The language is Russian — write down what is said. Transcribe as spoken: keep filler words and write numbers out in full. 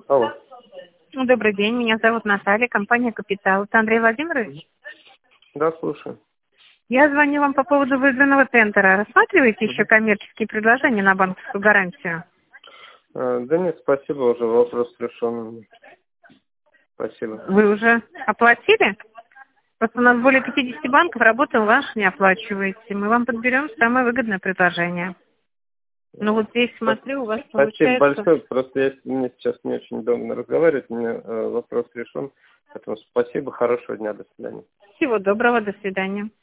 Алло. Добрый день, меня зовут Наталья, компания «Капитал». Это Андрей Владимирович? Да, слушаю. Я звоню вам по поводу выигранного тендера. Рассматриваете еще Мгм. коммерческие предложения на банковскую гарантию? А, да нет, спасибо, уже вопрос решен. Спасибо. Вы уже оплатили? Просто у нас более пятидесяти банков, работу вашу не оплачиваете. Мы вам подберем самое выгодное предложение. Ну вот здесь Спа- смотрю, у вас Спасибо получается... большое. Просто я, мне сейчас не очень удобно разговаривать, у меня э, вопрос решен. Поэтому спасибо, хорошего дня, до свидания. Всего доброго, до свидания.